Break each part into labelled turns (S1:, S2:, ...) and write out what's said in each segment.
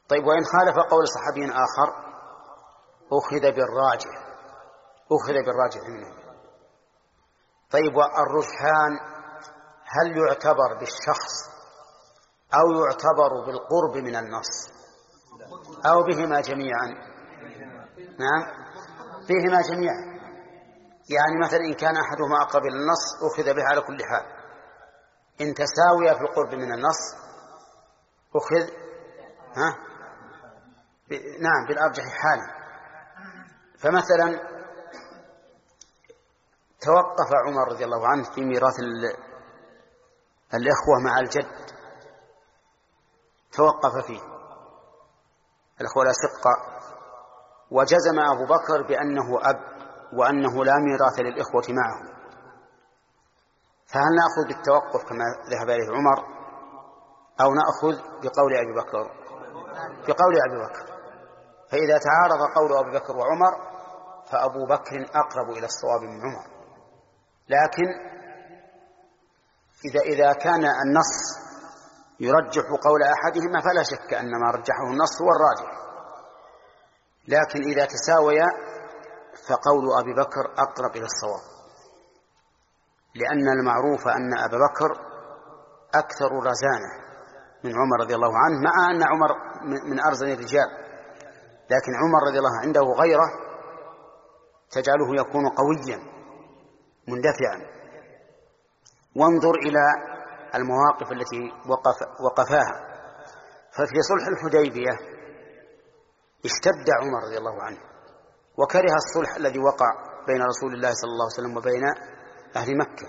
S1: طيب وإن خالف قول صحابي آخر أخذ بالراجح منه. طيب والرجحان هل يعتبر بالشخص أو يعتبر بالقرب من النص أو بهما جميعا؟ نعم، بهما جميعا. يعني مثلا إن كان أحدهما أقرب إلى النص أخذ به على كل حال، إن تساوي في القرب من النص أخذ نعم بالأرجح حالا. فمثلا توقف عمر رضي الله عنه في ميراث الإخوة مع الجد، توقف فيه الإخوة الأشقاء، وجزم أبو بكر بأنه أب وأنه لا ميراث للإخوة معه. فهل نأخذ بالتوقف كما ذهب إليه عمر أو نأخذ بقول أبي بكر؟ بقول أبي بكر. فإذا تعارض قول أبي بكر وعمر فأبو بكر أقرب إلى الصواب من عمر. لكن إذا كان النص يرجح قول أحدهما فلا شك أن ما رجحه النص هو الراجح، لكن إذا تساويا فقول أبي بكر أقرب إلى الصواب، لأن المعروف أن أبا بكر أكثر رزانة من عمر رضي الله عنه، مع أن عمر من أرزن الرجال، لكن عمر رضي الله عنده غيره تجعله يكون قويا مندفعا. وانظر إلى المواقف التي وقفاها. ففي صلح الحديبية اشتد عمر رضي الله عنه وكره الصلح الذي وقع بين رسول الله صلى الله عليه وسلم وبين أهل مكة.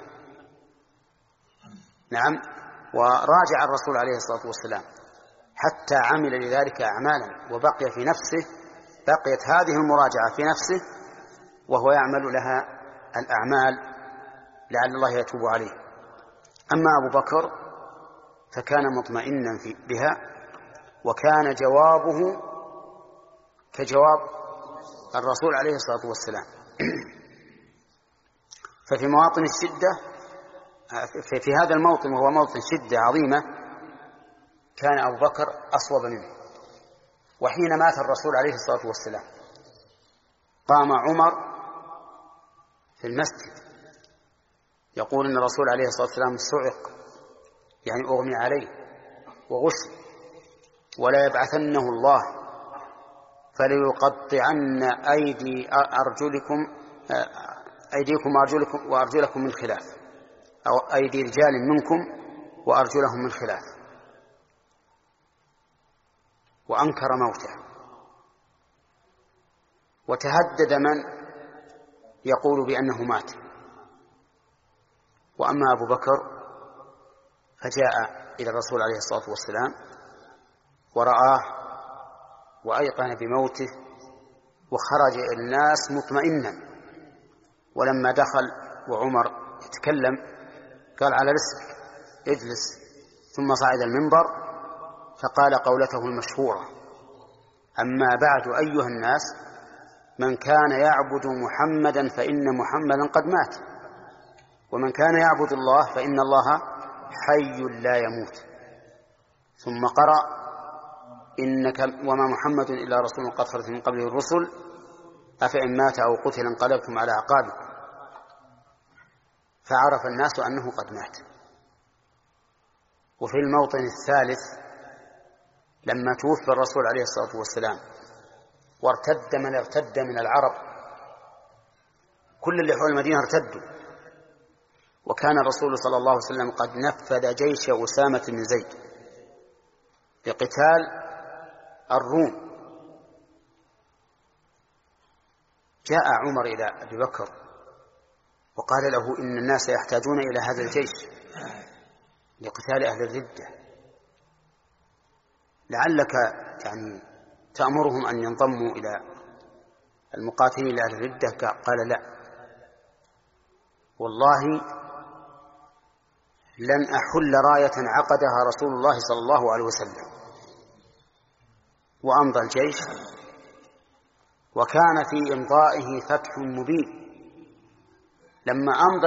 S1: نعم، وراجع الرسول عليه الصلاة والسلام حتى عمل لذلك أعمالا، وبقي في نفسه، بقيت هذه المراجعة في نفسه وهو يعمل لها الأعمال لعل الله يتوب عليه. أما أبو بكر فكان مطمئنا بها، وكان جوابه كجواب الرسول عليه الصلاة والسلام. ففي مواطن الشدة، في هذا الموطن وهو موطن شدة عظيمة، كان أبو بكر أصوب منه. وحين مات الرسول عليه الصلاة والسلام قام عمر في المسجد يقول إن الرسول عليه الصلاة والسلام صعق، يعني أغمي عليه وغسل، ولا يبعثنه الله فليقطعن أيديكم وأرجلكم من خلاف، أو أيدي رجال منكم وأرجلهم من خلاف، وأنكر موته. وتهدد من يقول بأنه مات. وأما أبو بكر فجاء إلى الرسول عليه الصلاة والسلام ورآه وأيقن بموته وخرج إلى الناس مطمئنا. ولما دخل وعمر يتكلم قال على رسلك اجلس، ثم صعد المنبر فقال قولته المشهورة: أما بعد أيها الناس، من كان يعبد محمدا فإن محمدا قد مات، ومن كان يعبد الله فإن الله حي لا يموت. ثم قرأ: إنك وما محمد إلا رسول قد خلت من قبله الرسل أفإن مات أو قتل انقلبتم على أعقابكم. فعرف الناس أنه قد مات. وفي الموطن الثالث لما توفي الرسول عليه الصلاة والسلام وارتد من ارتد من العرب، كل اللي حول المدينة ارتدوا، وكان الرسول صلى الله عليه وسلم قد نفذ جيش أسامة بن زيد لقتال الروم. جاء عمر إلى أبي بكر وقال له: إن الناس يحتاجون إلى هذا الجيش لقتال أهل الردة، لعلك يعني تأمرهم أن ينضموا إلى المقاتلين لأهل الردة. قال: لا، والله لن أحل راية عقدها رسول الله صلى الله عليه وسلم. وأمضى الجيش، وكان في إمضائه فتح مبين. لما أمضى